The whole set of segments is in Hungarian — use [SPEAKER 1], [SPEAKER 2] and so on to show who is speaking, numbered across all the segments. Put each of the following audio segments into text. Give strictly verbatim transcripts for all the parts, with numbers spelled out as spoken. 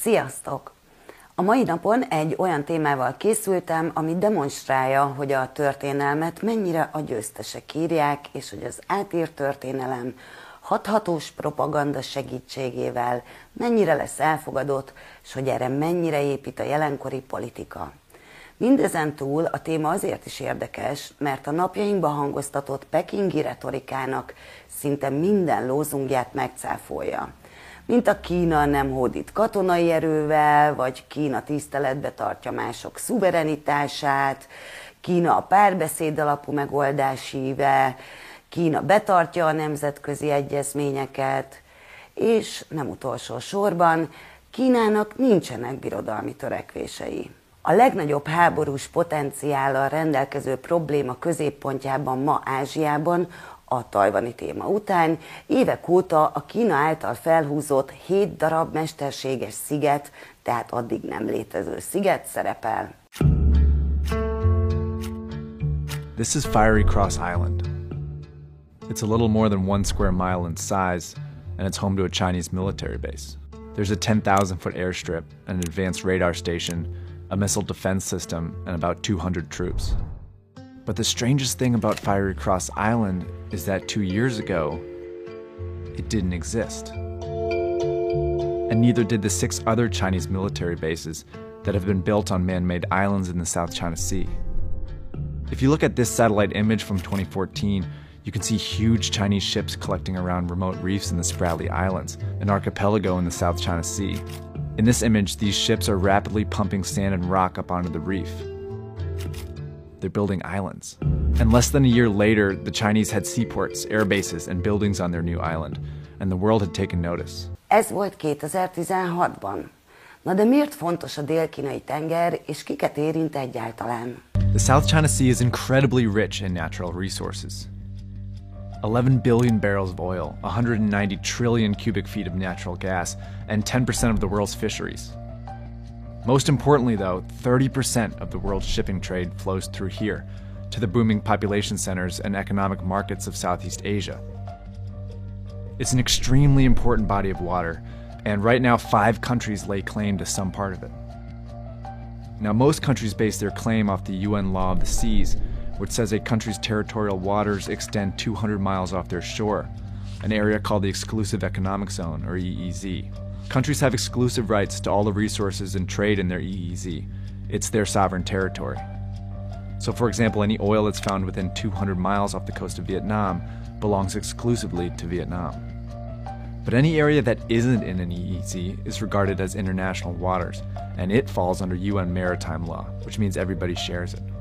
[SPEAKER 1] Sziasztok! A mai napon egy olyan témával készültem, ami demonstrálja, hogy a történelmet mennyire a győztesek írják, és hogy az átírt történelem hathatós propaganda segítségével mennyire lesz elfogadott, és hogy erre mennyire épít a jelenkori politika. Mindezen túl a téma azért is érdekes, mert a napjainkban hangoztatott pekingi retorikának szinte minden lózungját megcáfolja. Mint a Kína nem hódít katonai erővel, vagy Kína tiszteletbe tartja mások szuverenitását, Kína a párbeszéd alapú megoldás híve, Kína betartja a nemzetközi egyezményeket, és nem utolsó sorban Kínának nincsenek birodalmi törekvései. A legnagyobb háborús potenciállal rendelkező probléma középpontjában ma Ázsiában, a tajvani téma után évek óta a Kína által felhúzott hét darab mesterséges sziget, tehát addig nem létező sziget szerepel.
[SPEAKER 2] This is Fiery Cross Island. It's a little more than one square mile in size, and it's home to a Chinese military base. There's a ten thousand foot airstrip, an advanced radar station, a missile defense system, and about two hundred troops. But the strangest thing about Fiery Cross Island is that two years ago, it didn't exist. And neither did the six other Chinese military bases that have been built on man-made islands in the South China Sea. If you look at this satellite image from twenty fourteen, you can see huge Chinese ships collecting around remote reefs in the Spratly Islands, an archipelago in the South China Sea. In this image, these ships are rapidly pumping sand and rock up onto the reef. They're building islands. And less than a year later, the Chinese had seaports, air bases, and buildings on their new island, and the world had taken notice.
[SPEAKER 1] Ez volt kétezer-tizenhatban. Na de miért fontos a dél-kínai tenger, és kiket érint egyáltalán?
[SPEAKER 2] The South China Sea is incredibly rich in natural resources. eleven billion barrels of oil, one hundred ninety trillion cubic feet of natural gas, and ten percent of the world's fisheries. Most importantly though, thirty percent of the world's shipping trade flows through here, to the booming population centers and economic markets of Southeast Asia. It's an extremely important body of water, and right now five countries lay claim to some part of it. Now most countries base their claim off the U N Law of the Seas, which says a country's territorial waters extend two hundred miles off their shore, an area called the Exclusive Economic Zone, or E E Z. Countries have exclusive rights to all the resources and trade in their E E Z. It's their sovereign territory. So for example, any oil that's found within two hundred miles off the coast of Vietnam belongs exclusively to Vietnam. But any area that isn't in an E E Z is regarded as international waters, and it falls under U N maritime law, which means everybody shares it.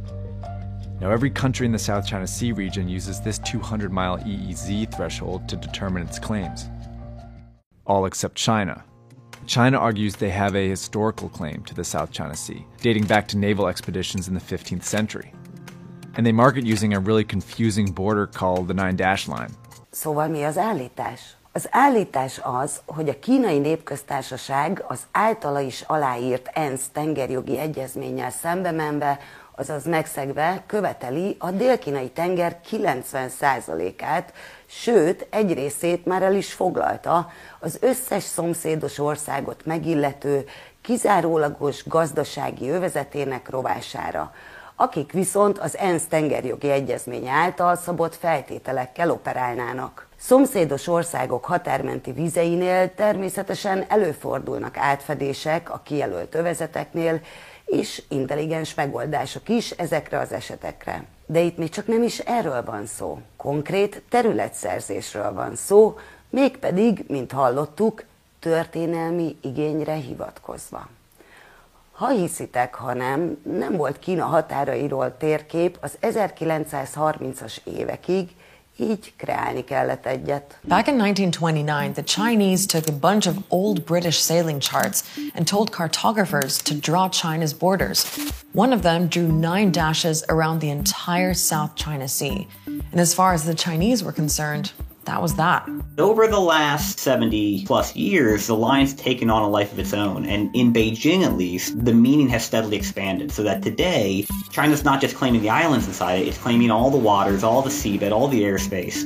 [SPEAKER 2] Now every country in the South China Sea region uses this two hundred mile E E Z threshold to determine its claims. All except China. China argues they have a historical claim to the South China Sea, dating back to naval expeditions in the fifteenth century. And they mark it using a really confusing border called the Nine Dash Line.
[SPEAKER 1] Szóval mi az állítás? Az állítás az, hogy a Kínai Népköztársaság az általa is aláírt ENSZ tengerjogi egyezménnyel szembe menve, azaz megszegve követeli a dél-kínai tenger kilencven százalékát, sőt, egy részét már el is foglalta az összes szomszédos országot megillető, kizárólagos gazdasági övezetének rovására, akik viszont az ENSZ tengerjogi egyezménye által szabott feltételekkel operálnának. Szomszédos országok határmenti vizeinél természetesen előfordulnak átfedések a kijelölt övezeteknél, és intelligens megoldások is ezekre az esetekre. De itt még csak nem is erről van szó. Konkrét területszerzésről van szó, mégpedig, mint hallottuk, történelmi igényre hivatkozva. Ha hiszitek, ha nem, nem volt Kína határairól térkép az ezerkilencszázharmincas évekig, így kreálni kellett egyet.
[SPEAKER 3] Back in nineteen twenty-nine, the Chinese took a bunch of old British sailing charts and told cartographers to draw China's borders. One of them drew nine dashes around the entire South China Sea. And as far as the Chinese were concerned, that was that.
[SPEAKER 4] Over the last seventy plus years, the line's taken on a life of its own, and in Beijing at least, the meaning has steadily expanded, so that today, China's not just claiming the islands inside it, it's claiming all the waters, all the seabed, all the airspace.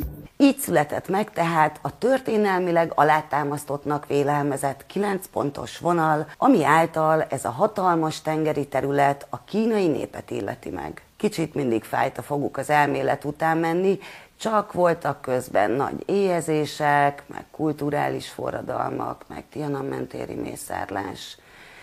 [SPEAKER 1] Így született meg tehát a történelmileg alátámasztottnak vélelmezett kilenc pontos vonal, ami által ez a hatalmas tengeri terület a kínai népet illeti meg. Kicsit mindig fájt a foguk az elmélet után menni, csak voltak közben nagy éhezések, meg kulturális forradalmak, meg Tiananmen-téri mészárlás.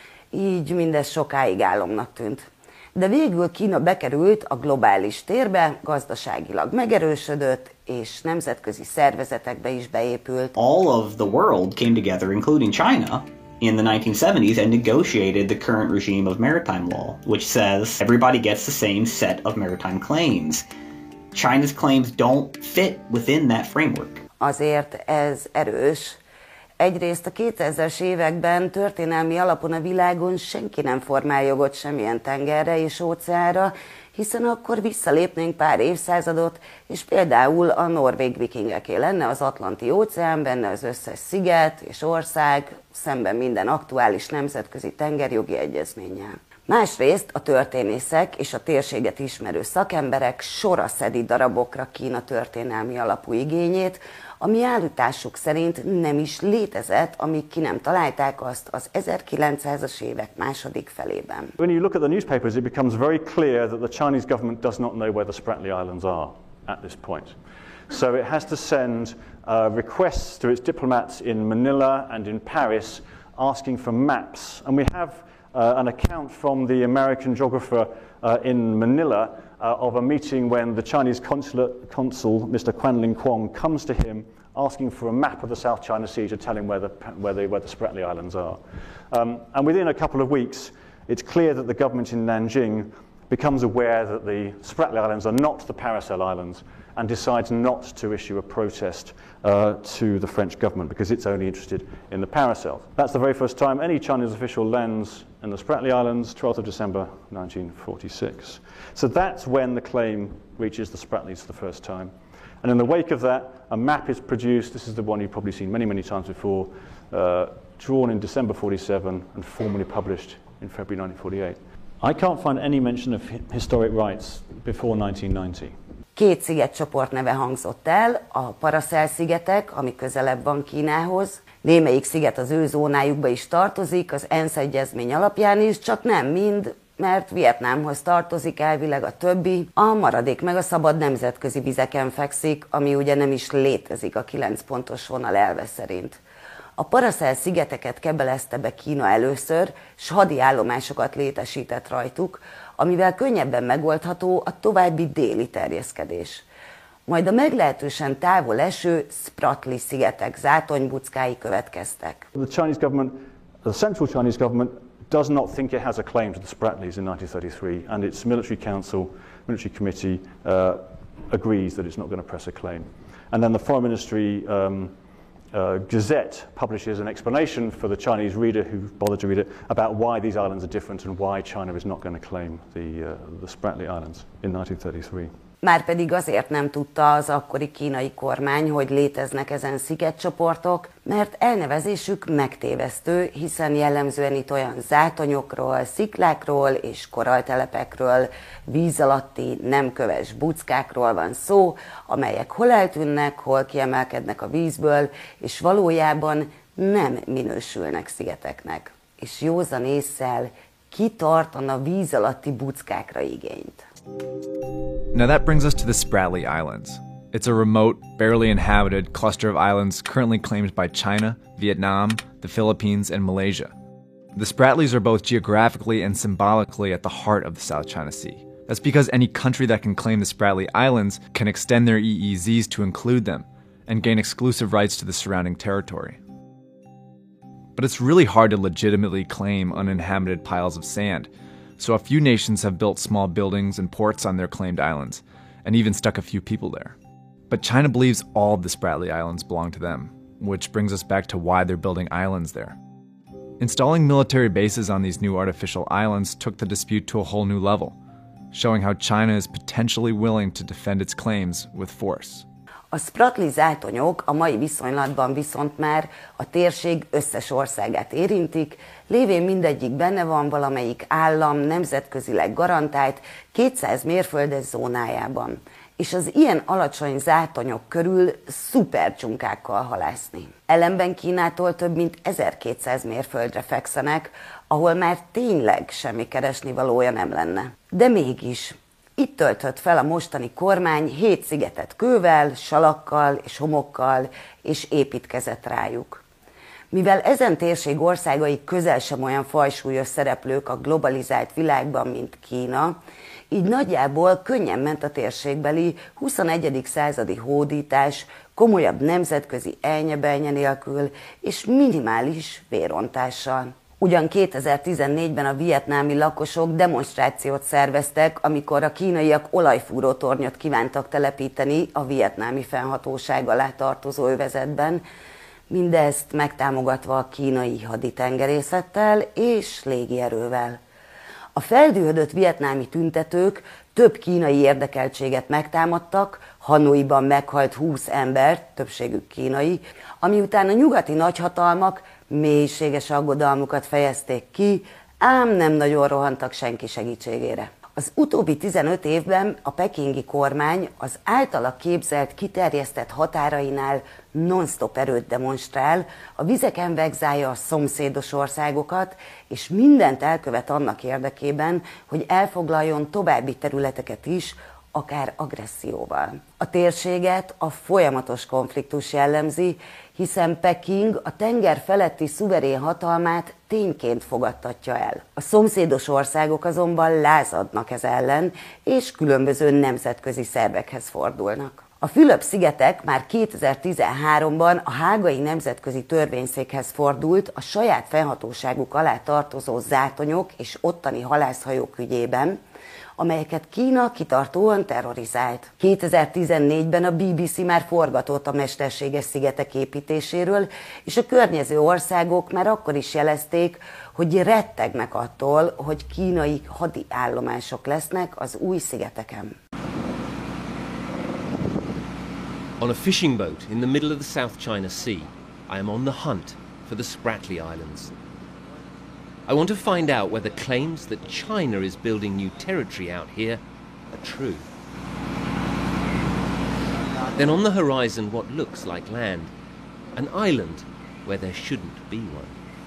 [SPEAKER 1] Így mindez sokáig álomnak tűnt. De végül Kína bekerült a globális térbe, gazdaságilag megerősödött, és nemzetközi szervezetekbe is beépült.
[SPEAKER 4] All of the world came together, including China, in the nineteen seventies and negotiated the current regime of maritime law, which says everybody gets the same set of maritime claims. China's claims don't fit within that framework.
[SPEAKER 1] Azért ez erős. Egyrészt a kétezres években történelmi alapon a világon senki nem formál jogot semmilyen tengerre és óceánra, hiszen akkor visszalépnénk pár évszázadot, és például a norvég vikingeké lenne az Atlanti óceán, benne az összes sziget és ország, szemben minden aktuális nemzetközi tengerjogi egyezménnyel. Másrészt a történészek és a térséget ismerő szakemberek sora szedi darabokra Kína történelmi alapú igényét, ami állításuk szerint nem is létezett, amíg ki nem találták azt az ezerkilencszázas évek második felében.
[SPEAKER 5] When you look at the newspapers, it becomes very clear that the Chinese government does not know where the Spratly Islands are at this point. So it has to send uh, requests to its diplomats in Manila and in Paris asking for maps. And we have uh, an account from the American geographer uh, in Manila Uh, of a meeting when the Chinese consulate, consul, Mister Quanling Kwong, comes to him asking for a map of the South China Sea to tell him where the, where the, where the Spratly Islands are. Um, and within a couple of weeks, it's clear that the government in Nanjing becomes aware that the Spratly Islands are not the Paracel Islands and decides not to issue a protest uh, to the French government because it's only interested in the Paracels. That's the very first time any Chinese official lands in the Spratly Islands, twelfth of December nineteen forty-six. So that's when the claim reaches the Spratlys for the first time. And in the wake of that, a map is produced. This is the one you've probably seen many, many times before, uh, drawn in December forty-seven and formally published in February nineteen forty-eight. I can't find any mention of historic rights before nineteen ninety.
[SPEAKER 1] Két szigetcsoport neve hangzott el, a Paracel-szigetek, ami közelebb van Kínához. Némelyik sziget az ő zónájukba is tartozik, az ENSZ egyezmény alapján is, csak nem mind, mert Vietnámhoz tartozik elvileg a többi, a maradék meg a szabad nemzetközi vizeken fekszik, ami ugye nem is létezik a kilenc pontos vonal elve szerint. A Paracel-szigeteket kebelezte be Kína először, s hadi állomásokat létesített rajtuk, amivel könnyebben megoldható a további déli terjeszkedés. Majd a meglehetősen távol eső Spratly-szigetek zátonybuckái következtek.
[SPEAKER 5] The Chinese government, the central Chinese government does not think it has a claim to the Spratlys in nineteen thirty-three, and its military council, military committee uh, agrees that it's not going to press a claim. And then the foreign ministry um, Uh, Gazette publishes an explanation for the Chinese reader who bothered to read it about why these islands are different and why China is not going to claim the, uh, the Spratly Islands in nineteen thirty-three.
[SPEAKER 1] Márpedig azért nem tudta az akkori kínai kormány, hogy léteznek ezen szigetcsoportok, mert elnevezésük megtévesztő, hiszen jellemzően itt olyan zátonyokról, sziklákról és koralltelepekről, víz alatti nem köves buckákról van szó, amelyek hol eltűnnek, hol kiemelkednek a vízből, és valójában nem minősülnek szigeteknek. És józan ésszel ki tartana víz alatti buckákra igényt?
[SPEAKER 2] Now that brings us to the Spratly Islands. It's a remote, barely inhabited cluster of islands currently claimed by China, Vietnam, the Philippines, and Malaysia. The Spratlys are both geographically and symbolically at the heart of the South China Sea. That's because any country that can claim the Spratly Islands can extend their E E Zs to include them and gain exclusive rights to the surrounding territory. But it's really hard to legitimately claim uninhabited piles of sand, so a few nations have built small buildings and ports on their claimed islands, and even stuck a few people there. But China believes all of the Spratly Islands belong to them, which brings us back to why they're building islands there. Installing military bases on these new artificial islands took the dispute to a whole new level, showing how China is potentially willing to defend its claims with force.
[SPEAKER 1] A Spratly zátonyok a mai viszonylatban viszont már a térség összes országát érintik, lévén mindegyik benne van valamelyik állam nemzetközileg garantált kétszáz mérföldes zónájában. és az ilyen alacsony zátonyok körül szuper csunkákkal halászni. Ellenben Kínától több mint ezerkétszáz mérföldre fekszenek, ahol már tényleg semmi keresnivalója nem lenne. De mégis, itt töltött fel a mostani kormány hét szigetet kővel, salakkal és homokkal, és építkezett rájuk. Mivel ezen térség országai közel sem olyan fajsúlyos szereplők a globalizált világban, mint Kína, így nagyjából könnyen ment a térségbeli huszonegyedik századi hódítás, komolyabb nemzetközi elnye-belnye nélkül és minimális vérontással. Ugyan kétezer-tizennégyben a vietnámi lakosok demonstrációt szerveztek, amikor a kínaiak olajfúrótornyot kívántak telepíteni a vietnámi fennhatóság alá tartozó övezetben, mindezt megtámogatva a kínai haditengerészettel és légierővel. A feldühödött vietnámi tüntetők több kínai érdekeltséget megtámadtak, Hanoiban meghalt húsz ember, többségük kínai, ami után a nyugati nagyhatalmak mélységes aggodalmukat fejezték ki, ám nem nagyon rohantak senki segítségére. Az utóbbi tizenöt évben a pekingi kormány az általa képzelt kiterjesztett határainál non-stop erőt demonstrál, a vizeken vegzálja a szomszédos országokat, és mindent elkövet annak érdekében, hogy elfoglaljon további területeket is, akár agresszióval. A térséget a folyamatos konfliktus jellemzi, hiszen Peking a tenger feletti szuverén hatalmát tényként fogadtatja el. A szomszédos országok azonban lázadnak ez ellen, és különböző nemzetközi szervekhez fordulnak. A Fülöp-szigetek már kétezer-tizenháromban a Hágai Nemzetközi Törvényszékhez fordult a saját fennhatóságuk alá tartozó zátonyok és ottani halászhajók ügyében, amelyeket Kína kitartóan terrorizált. kétezer-tizennégyben a bé bé cé már forgatott a mesterséges szigetek építéséről, és a környező országok már akkor is jelezték, hogy rettegnek attól, hogy kínai hadiállomások lesznek az új szigeteken.
[SPEAKER 6] On a fishing boat in the middle of the South China Sea, I am on the hunt for the Spratly Islands. I want to find out whether claims that China is building new territory out here are true. Then on the horizon, what looks like land, an island where there shouldn't be one.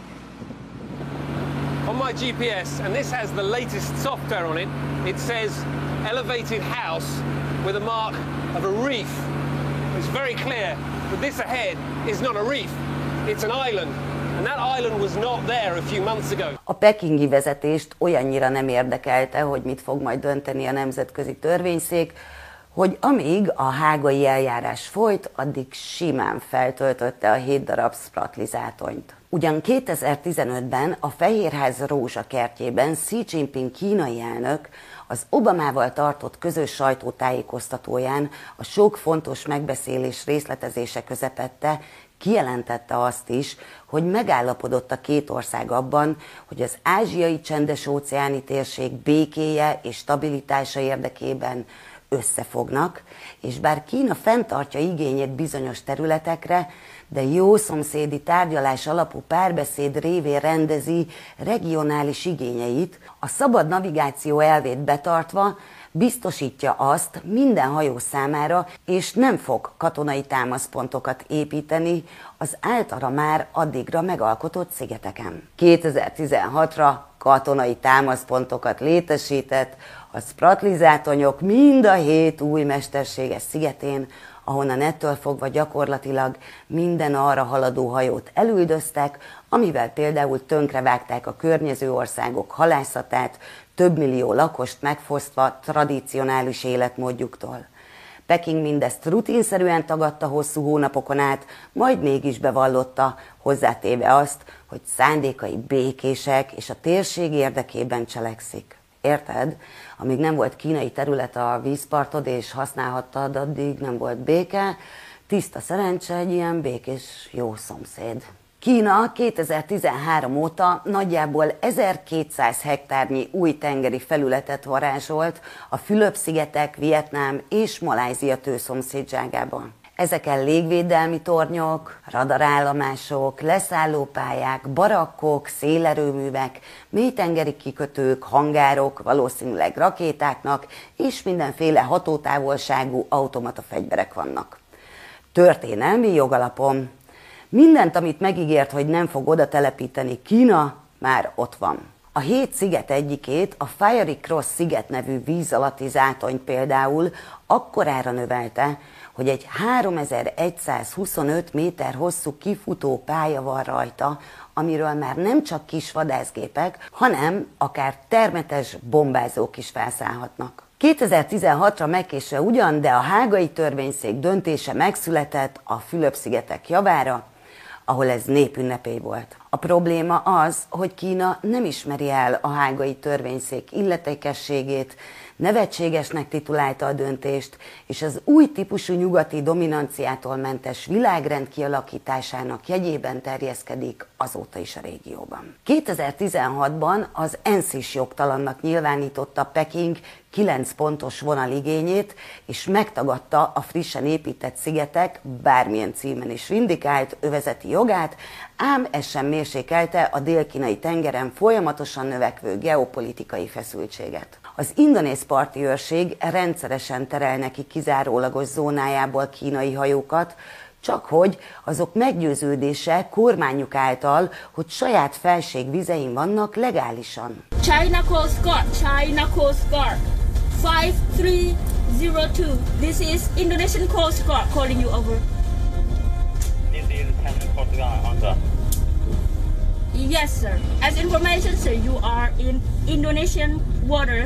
[SPEAKER 7] On my G P S, and this has the latest software on it, it says elevated house with a mark of a reef. It's very clear that this ahead is not a reef, it's an island. And that island was not there a few months ago.
[SPEAKER 1] A pekingi vezetést olyannyira nem érdekelte, hogy mit fog majd dönteni a Nemzetközi Törvényszék, hogy amíg a hágai eljárás folyt, addig simán feltöltötte a hét darab Spratly zátonyt. Ugyan kétezer-tizenötben a Fehérház rózsakertjében Xi Jinping kínai elnök az Obamával tartott közös sajtótájékoztatóján a sok fontos megbeszélés részletezése közepette kijelentette azt is, hogy megállapodott a két ország abban, hogy az ázsiai csendes-óceáni térség békéje és stabilitása érdekében összefognak, és bár Kína fenntartja igényét bizonyos területekre, de jó szomszédi tárgyalás alapú párbeszéd révén rendezi regionális igényeit, a szabad navigáció elvét betartva biztosítja azt minden hajó számára, és nem fog katonai támaszpontokat építeni az általa már addigra megalkotott szigeteken. kétezer-tizenhatra katonai támaszpontokat létesített a Spratly zátonyok mind a hét új mesterséges szigetén, ahonnan ettől fogva gyakorlatilag minden arra haladó hajót elüldöztek, amivel például tönkrevágták a környező országok halászatát, több millió lakost megfosztva tradicionális életmódjuktól. Peking mindezt rutinszerűen tagadta hosszú hónapokon át, majd mégis bevallotta, hozzátéve azt, hogy szándékai békések és a térség érdekében cselekszik. Érted? Amíg nem volt kínai terület a vízpartod és használhattad, addig nem volt béke, tiszta szerencse egy ilyen békés jó szomszéd. Kína kétezer-tizenhárom óta nagyjából ezerkétszáz hektárnyi új tengeri felületet varázsolt a Fülöp-szigetek, Vietnám és Malajzia tőszomszédságában. Ezeken légvédelmi tornyok, radarállomások, leszállópályák, barakkok, szélerőművek, mélytengeri kikötők, hangárok, valószínűleg rakétáknak és mindenféle hatótávolságú automata fegyverek vannak. Történelmi jogalapon. Mindent, amit megígért, hogy nem fog oda telepíteni Kína, már ott van. A hét sziget egyikét, a Fiery Cross sziget nevű víz alatti zátonyt például akkorára növelte, hogy egy háromezer-egyszázhuszonöt méter hosszú kifutó pálya van rajta, amiről már nem csak kis vadászgépek, hanem akár termetes bombázók is felszállhatnak. kétezer-tizenhatra megkésve ugyan, de a hágai törvényszék döntése megszületett a Fülöp-szigetek javára, ahol ez népünnepély volt. A probléma az, hogy Kína nem ismeri el a hágai törvényszék illetékességét, nevetségesnek titulálta a döntést, és az új típusú nyugati dominanciától mentes világrend kialakításának jegyében terjeszkedik azóta is a régióban. kétezer-tizenhatban az ENSZ is jogtalannak nyilvánította Peking kilenc pontos vonaligényét, és megtagadta a frissen épített szigetek bármilyen címen is vindikált övezeti jogát, ám ez sem mérsékelte a dél-kínai tengeren folyamatosan növekvő geopolitikai feszültséget. Az indonéz parti őrség rendszeresen terel neki kizárólagos zónájából kínai hajókat, csak hogy azok meggyőződése kormányuk által, hogy saját felségvizein vannak legálisan.
[SPEAKER 8] China Coast Guard, China Coast Guard, five three zero two. This is Indonesian Coast Guard calling you over.
[SPEAKER 9] This is China Coast Guard on the...
[SPEAKER 8] Yes, sir. As information, sir, you are in Indonesian waters.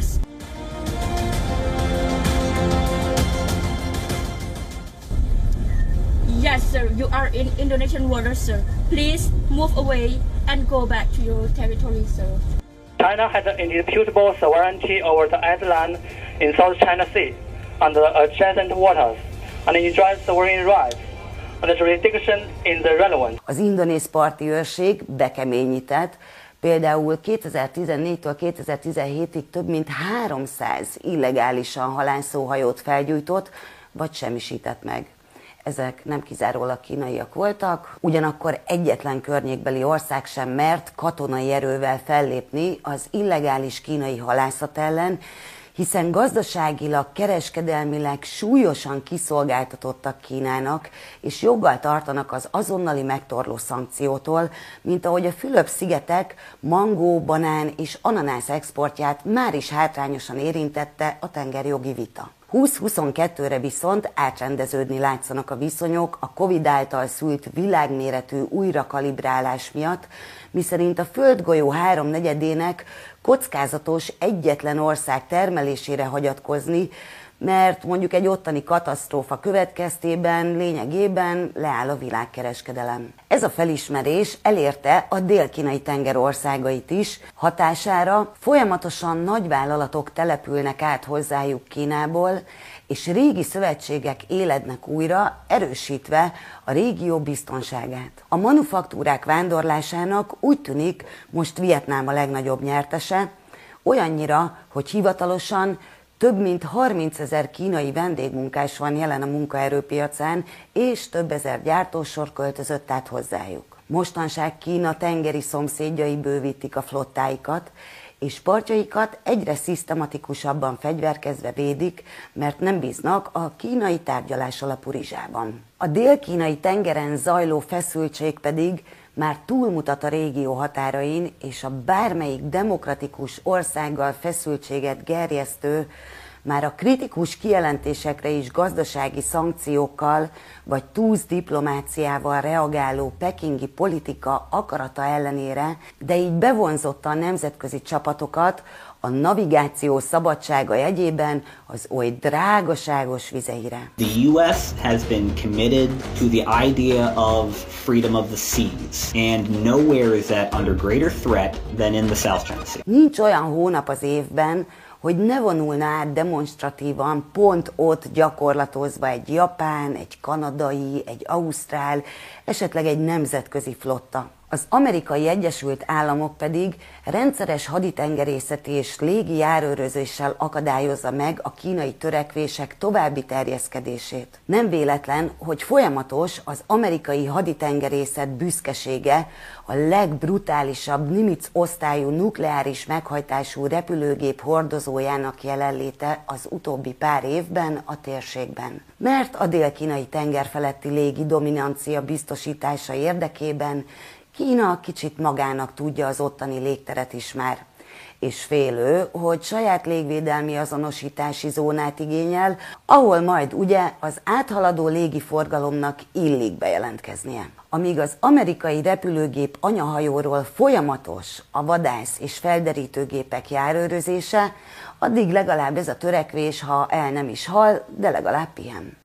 [SPEAKER 8] Yes, sir. You are in Indonesian waters, sir. Please move away and go back to your territory, sir.
[SPEAKER 9] China has an indisputable sovereignty over the island in South China Sea and the adjacent waters, and enjoys sovereign rights and the jurisdiction in the relevant.
[SPEAKER 1] Az indonéz parti őrség bekeményített, például kétezer-tizennégytől kétezer-tizenhétig több mint háromszáz illegálisan halászó hajót felgyújtott, vagy semmisített meg. Ezek nem kizárólag kínaiak voltak, ugyanakkor egyetlen környékbeli ország sem mert katonai erővel fellépni az illegális kínai halászat ellen, hiszen gazdaságilag, kereskedelmileg súlyosan kiszolgáltatottak Kínának, és joggal tartanak az azonnali megtorló szankciótól, mint ahogy a Fülöp-szigetek mangó, banán és ananász exportját már is hátrányosan érintette a tengerjogi vita. húsz-huszonkettőre viszont átrendeződni látszanak a viszonyok a Covid által szült világméretű újrakalibrálás miatt, miszerint a földgolyó háromnegyedének kockázatos egyetlen ország termelésére hagyatkozni, mert mondjuk egy ottani katasztrófa következtében lényegében leáll a világkereskedelem. Ez a felismerés elérte a dél-kínai tenger országait is, hatására folyamatosan nagyvállalatok települnek át hozzájuk Kínából, és régi szövetségek élednek újra, erősítve a régió biztonságát. A manufaktúrák vándorlásának úgy tűnik most Vietnám a legnagyobb nyertese, olyannyira, hogy hivatalosan több mint harmincezer kínai vendégmunkás van jelen a munkaerőpiacán, és több ezer gyártósor költözött át hozzájuk. Mostanság Kína tengeri szomszédjai bővítik a flottáikat, és partjaikat egyre szisztematikusabban fegyverkezve védik, mert nem bíznak a kínai tárgyalás alapú rizsában. A dél-kínai tengeren zajló feszültség pedig már túlmutat a régió határain, és a bármelyik demokratikus országgal feszültséget gerjesztő, már a kritikus kijelentésekre is gazdasági szankciókkal vagy túsz diplomáciával reagáló pekingi politika akarata ellenére, de így bevonzotta a nemzetközi csapatokat a navigáció szabadsága jegyében az oly drágaságos vizeire.
[SPEAKER 4] The U S has been committed to the idea of freedom of the seas, and nowhere is that under greater threat than in the South China Sea.
[SPEAKER 1] Nincs olyan hónap az évben, hogy ne vonulna át demonstratívan, pont ott gyakorlatozva egy japán, egy kanadai, egy ausztrál, esetleg egy nemzetközi flotta. Az Amerikai Egyesült Államok pedig rendszeres haditengerészeti és légi járőrözéssel akadályozza meg a kínai törekvések további terjeszkedését. Nem véletlen, hogy folyamatos az amerikai haditengerészet büszkesége a legbrutálisabb Nimitz osztályú nukleáris meghajtású repülőgép hordozójának jelenléte az utóbbi pár évben a térségben. Mert a dél-kínai tenger feletti légi dominancia biztosítása érdekében Kína kicsit magának tudja az ottani légteret is már, és félő, hogy saját légvédelmi azonosítási zónát igényel, ahol majd ugye az áthaladó légiforgalomnak illik bejelentkeznie. Amíg az amerikai repülőgép anyahajóról folyamatos a vadász és felderítőgépek járőrözése, addig legalább ez a törekvés, ha el nem is hal, de legalább pihen.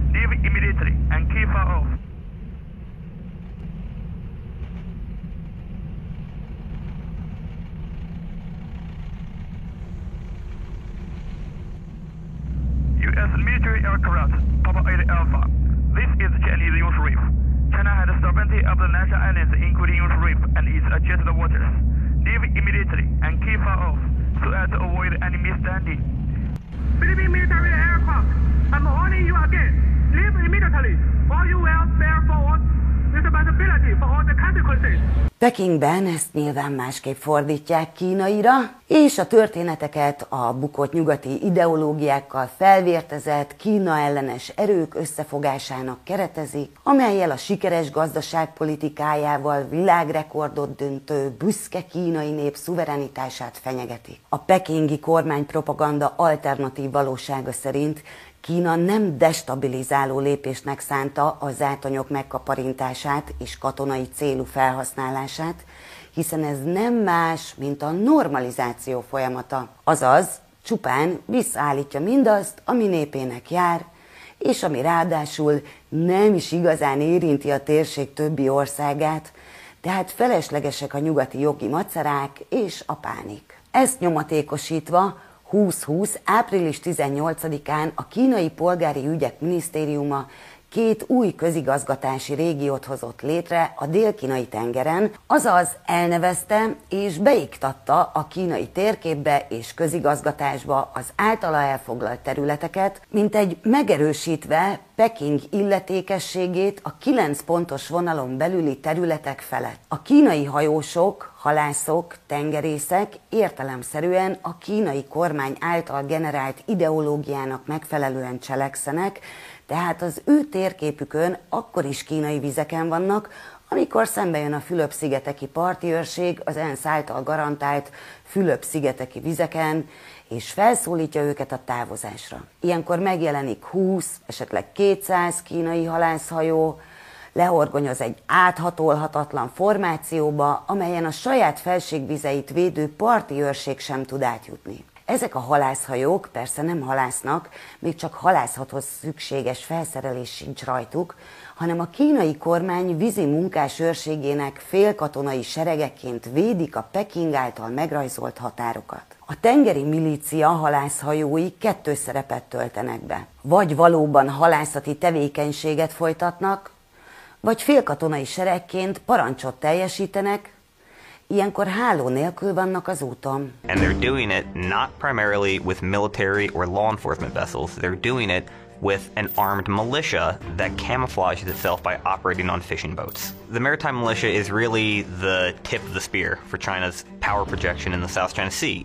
[SPEAKER 10] U S military aircraft, Papa eight Alpha. This is Chinese Yunfu Reef. China has sovereignty of the national islands, including Yunfu Reef and its adjacent waters. Leave immediately and keep far off so as to avoid any misunderstanding. Philippine military aircraft, I'm warning you again. Leave immediately, or you will bear forward responsibility for all the consequences.
[SPEAKER 1] Pekingben ezt nyilván másképp fordítják kínaira, és a történeteket a bukott nyugati ideológiákkal felvértezett Kína ellenes erők összefogásának keretezik, amellyel a sikeres gazdaságpolitikájával világrekordot döntő büszke kínai nép szuverenitását fenyegetik. A pekingi kormánypropaganda alternatív valósága szerint Kína nem destabilizáló lépésnek szánta a zátonyok megkaparintását és katonai célú felhasználását, hiszen ez nem más, mint a normalizáció folyamata. Azaz, csupán visszaállítja mindazt, ami népének jár, és ami ráadásul nem is igazán érinti a térség többi országát, tehát feleslegesek a nyugati jogi macerák és a pánik. Ezt nyomatékosítva húsz-húsz április tizennyolcadikán a kínai polgári ügyek minisztériuma két új közigazgatási régiót hozott létre a dél-kínai tengeren, azaz elnevezte és beiktatta a kínai térképbe és közigazgatásba az általa elfoglalt területeket, mintegy megerősítve Peking illetékességét a kilenc pontos vonalon belüli területek felett. A kínai hajósok, halászok, tengerészek értelemszerűen a kínai kormány által generált ideológiának megfelelően cselekszenek, tehát az ő térképükön akkor is kínai vizeken vannak, amikor szembe jön a Fülöp-szigeteki parti őrség az ENSZ által garantált Fülöp-szigeteki vizeken, és felszólítja őket a távozásra. Ilyenkor megjelenik húsz, esetleg kétszáz kínai halászhajó, lehorgonyoz egy áthatolhatatlan formációba, amelyen a saját felségvizeit védő parti őrség sem tud átjutni. Ezek a halászhajók persze nem halásznak, még csak halászathoz szükséges felszerelés sincs rajtuk, hanem a kínai kormány vízi munkás őrségének félkatonai seregeként védik a Peking által megrajzolt határokat. A tengeri milícia halászhajói kettős szerepet töltenek be. Vagy valóban halászati tevékenységet folytatnak, vagy félkatonai seregként parancsot teljesítenek, ilyenkor háló nélkül vannak az úton.
[SPEAKER 11] And they're doing it not primarily with military or law enforcement vessels. They're doing it with an armed militia that camouflages itself by operating on fishing boats. The maritime militia is really the tip of the spear for China's power projection in the South China Sea.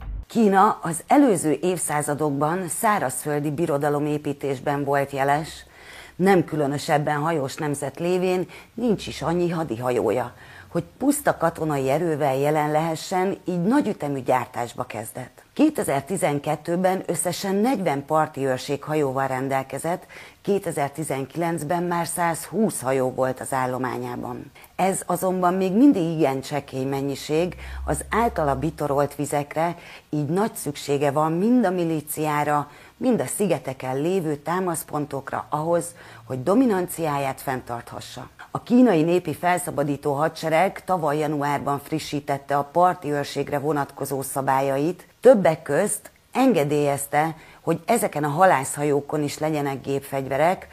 [SPEAKER 1] Kína az előző évszázadokban szárazföldi birodalomépítésben volt jeles, nem különösebben hajós nemzet lévén nincs is annyi hadihajója, hogy puszta katonai erővel jelen lehessen, így nagyütemű gyártásba kezdett. kétezer-tizenkettőben összesen negyven parti őrség hajóval rendelkezett, kétezer-tizenkilencben már száz húsz hajó volt az állományában. Ez azonban még mindig igen csekély mennyiség az általa bitorolt vizekre, így nagy szüksége van mind a milíciára, mind a szigeteken lévő támaszpontokra ahhoz, hogy dominanciáját fenntarthassa. A kínai népi felszabadító hadsereg tavaly januárban frissítette a parti őrségre vonatkozó szabályait, többek közt engedélyezte, hogy ezeken a halászhajókon is legyenek gépfegyverek,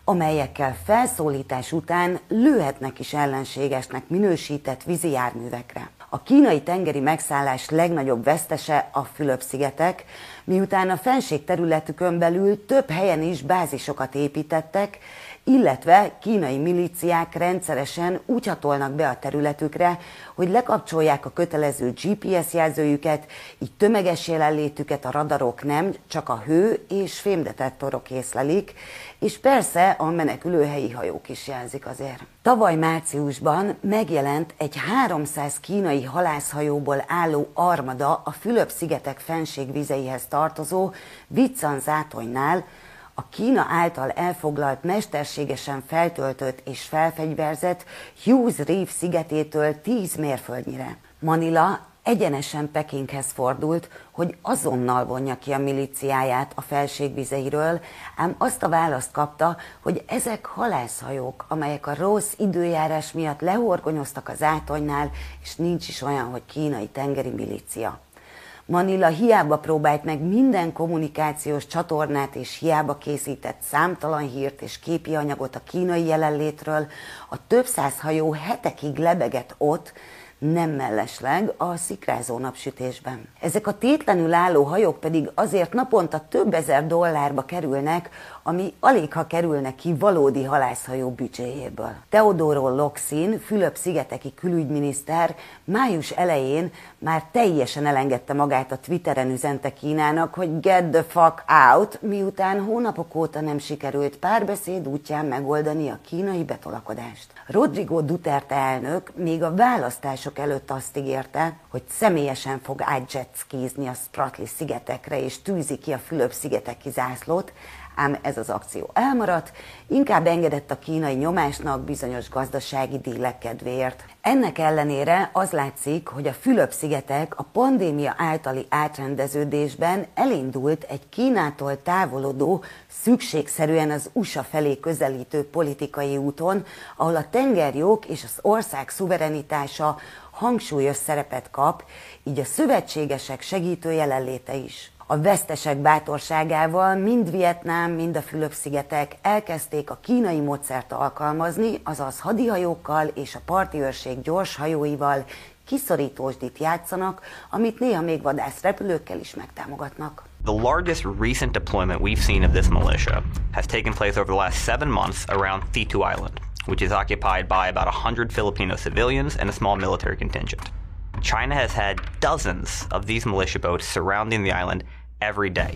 [SPEAKER 1] amelyekkel felszólítás után lőhetnek is ellenségesnek minősített vízi járművekre. A kínai tengeri megszállás legnagyobb vesztese a Fülöp-szigetek, miután a fenség területükön belül több helyen is bázisokat építettek, illetve kínai milíciák rendszeresen úgy hatolnak be a területükre, hogy lekapcsolják a kötelező gé pé es jelzőjüket, így tömeges jelenlétüket a radarok nem, csak a hő és fémdetektorok észlelik, és persze a menekülőhelyi hajók is jelzik azért. Tavaly márciusban megjelent egy háromszáz kínai halászhajóból álló armada a Fülöp-szigetek fenségvizeihez tartozó Viszan-zátonynál, a Kína által elfoglalt, mesterségesen feltöltött és felfegyverzett Hughes Reef szigetétől tíz mérföldnyire. Manila egyenesen Pekinghez fordult, hogy azonnal vonja ki a milíciáját a felségvizeiről, ám azt a választ kapta, hogy ezek halászhajók, amelyek a rossz időjárás miatt lehorgonyoztak az átonynál, és nincs is olyan, hogy kínai tengeri milícia. Manila hiába próbált meg minden kommunikációs csatornát, és hiába készített számtalan hírt és képi anyagot a kínai jelenlétről, a több száz hajó hetekig lebegett ott, nem mellesleg a szikrázó napsütésben. Ezek a tétlenül álló hajók pedig azért naponta több ezer dollárba kerülnek, ami aligha kerülne ki valódi halászhajó büdzséjéből. Teodoro Locsin, Fülöp-szigeteki külügyminiszter május elején már teljesen elengedte magát a Twitteren üzente Kínának, hogy get the fuck out, miután hónapok óta nem sikerült párbeszéd útján megoldani a kínai betolakodást. Rodrigo Duterte elnök még a választások előtt azt ígérte, hogy személyesen fog átjetskizni a Spratly-szigetekre és tűzi ki a Fülöp-szigeteki zászlót, ám ez az akció elmaradt, inkább engedett a kínai nyomásnak bizonyos gazdasági dílek kedvéért. Ennek ellenére az látszik, hogy a Fülöp-szigetek a pandémia általi átrendeződésben elindult egy Kínától távolodó, szükségszerűen az u es á felé közelítő politikai úton, ahol a tengerjog és az ország szuverenitása hangsúlyos szerepet kap, így a szövetségesek segítő jelenléte is. A vesztesek bátorságával mind Vietnám, mind a Fülöp-szigetek elkezdték a kínai módszert alkalmazni, azaz hadihajókkal és a parti őrség gyors hajóival kiszorítósdit játszanak, amit néha még vadászrepülőkkel is megtámogatnak.
[SPEAKER 11] The largest recent deployment we've seen of this militia has taken place over the last seven months around Thitu Island, which is occupied by about one hundred Filipino civilians and a small military contingent. China has had dozens of these militia boats surrounding the island every day.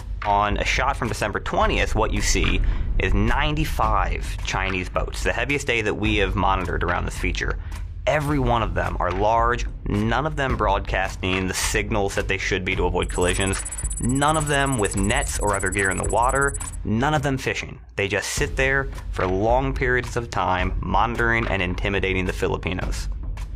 [SPEAKER 11] On a shot from December twentieth, what you see is ninety-five Chinese boats, the heaviest day that we have monitored around this feature. Every one of them are large, none of them broadcasting the signals that they should be to avoid collisions, none of them with nets or other gear in the water, none of them fishing. They just sit there for long periods of time, monitoring and intimidating the Filipinos.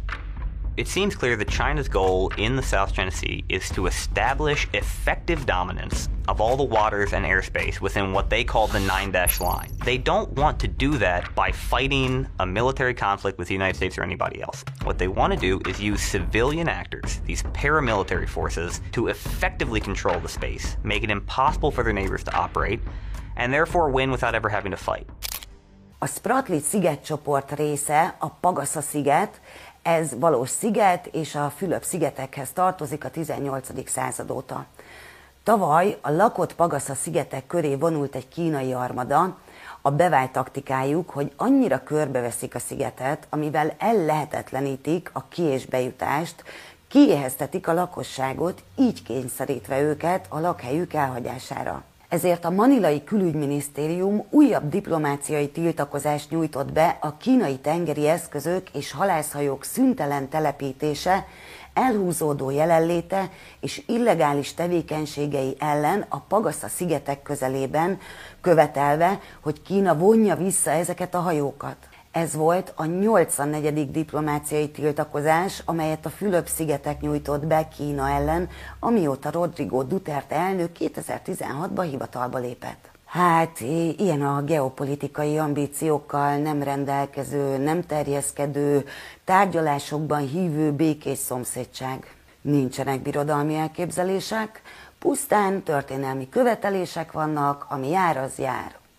[SPEAKER 11] It seems clear that China's goal in the South China Sea is to establish effective dominance of all the waters and airspace within what they call the nine-dash line. They don't want to do that by fighting a military conflict with the United States or anybody else. What they want to do is use civilian actors, these paramilitary forces, to effectively control the space, make it impossible for their neighbors to operate, and therefore win without ever having to fight.
[SPEAKER 1] A Spratly szigetcsoport része a Pagasa-sziget. Ez valós sziget, és a Fülöp-szigetekhez tartozik a tizennyolcadik század óta. Tavaly a lakott Pagasa-szigetek köré vonult egy kínai armada. A bevált taktikájuk, hogy annyira körbeveszik a szigetet, amivel ellehetetlenítik a ki- és bejutást, kiéheztetik a lakosságot, így kényszerítve őket a lakhelyük elhagyására. Ezért a manilai külügyminisztérium újabb diplomáciai tiltakozást nyújtott be a kínai tengeri eszközök és halászhajók szüntelen telepítése, elhúzódó jelenléte és illegális tevékenységei ellen a Pagasa-szigetek közelében, követelve, hogy Kína vonja vissza ezeket a hajókat. Ez volt a nyolcvannegyedik diplomáciai tiltakozás, amelyet a Fülöp-szigetek nyújtott be Kína ellen, amióta Rodrigo Duterte elnök kétezer-tizenhatban hivatalba lépett. Hát, ilyen a geopolitikai ambíciókkal nem rendelkező, nem terjeszkedő, tárgyalásokban hívő békés szomszédság. Nincsenek birodalmi elképzelések, pusztán történelmi követelések vannak, ami jár, az jár.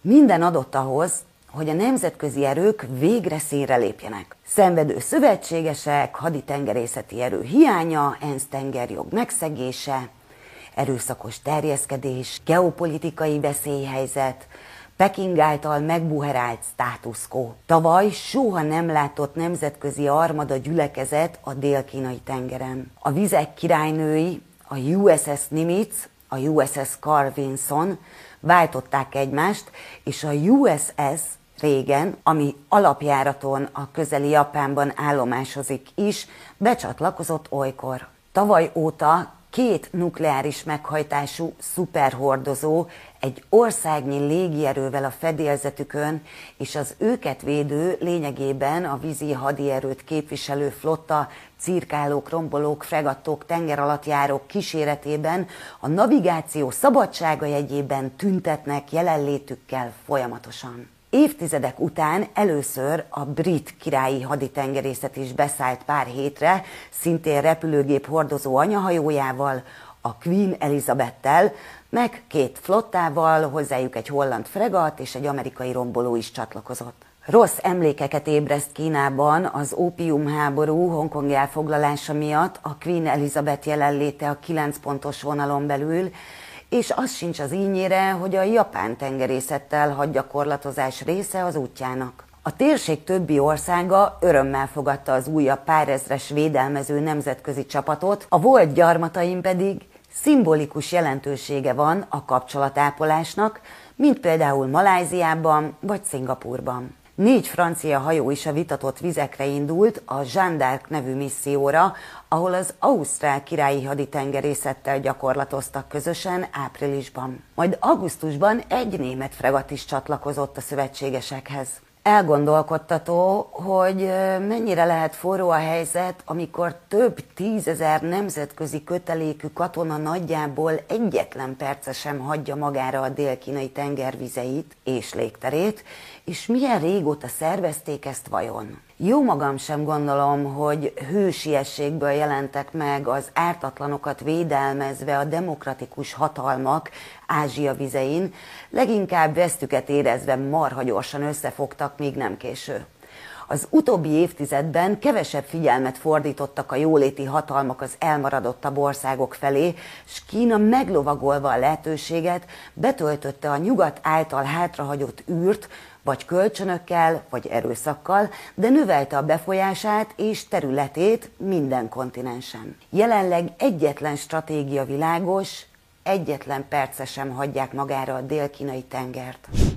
[SPEAKER 1] Minden adott ahhoz, hogy a nemzetközi erők végre színre lépjenek. Szenvedő szövetségesek, haditengerészeti erő hiánya, ENSZ tengerjog megszegése, erőszakos terjeszkedés, geopolitikai veszélyhelyzet, Peking által megbuherált status quo. Tavaly soha nem látott nemzetközi armada gyülekezet a dél-kínai tengeren. A vizek királynői, a U S S Nimitz, a U S S Carl Vinson váltották egymást, és a U S S Reagan, ami alapjáraton a közeli Japánban állomásozik is, becsatlakozott olykor. Tavaly óta két nukleáris meghajtású szuperhordozó egy országnyi légierővel a fedélzetükön, és az őket védő, lényegében a vízi hadierőt képviselő flotta, cirkálók, rombolók, fregattók, tengeralattjárók kíséretében a navigáció szabadsága jegyében tüntetnek jelenlétükkel folyamatosan. Évtizedek után először a brit királyi haditengerészet is beszállt pár hétre, szintén repülőgép hordozó anyahajójával, a Queen Elizabeth-tel, meg két flottával, hozzájuk egy holland fregat és egy amerikai romboló is csatlakozott. Rossz emlékeket ébreszt Kínában az ópiumháború Hongkong elfoglalása miatt a Queen Elizabeth jelenléte a kilenc pontos vonalon belül, és az sincs az ínyére, hogy a japán tengerészettel hadgyakorlatozás része az útjának. A térség többi országa örömmel fogadta az újabb párezres védelmező nemzetközi csapatot, a volt gyarmataim pedig szimbolikus jelentősége van a kapcsolatápolásnak, mint például Malajziában vagy Szingapúrban. Négy francia hajó is a vitatott vizekre indult a Jeanne d'Arc nevű misszióra, ahol az ausztrál királyi haditengerészettel gyakorlatoztak közösen áprilisban. Majd augusztusban egy német fregat is csatlakozott a szövetségesekhez. Elgondolkodtató, hogy mennyire lehet forró a helyzet, amikor több tízezer nemzetközi kötelékű katona nagyjából egyetlen perce sem hagyja magára a dél-kínai tengervizeit és légterét, és milyen régóta szervezték ezt vajon? Jó magam sem gondolom, hogy hősiességből jelentek meg az ártatlanokat védelmezve a demokratikus hatalmak Ázsia vizein, leginkább vesztüket érezve marha gyorsan összefogtak, míg nem késő. Az utóbbi évtizedben kevesebb figyelmet fordítottak a jóléti hatalmak az elmaradottabb országok felé, s Kína meglovagolva a lehetőséget betöltötte a nyugat által hátrahagyott űrt, vagy kölcsönökkel, vagy erőszakkal, de növelte a befolyását és területét minden kontinensen. Jelenleg egyetlen stratégia világos, egyetlen perce sem hagyják magára a dél-kínai tengert.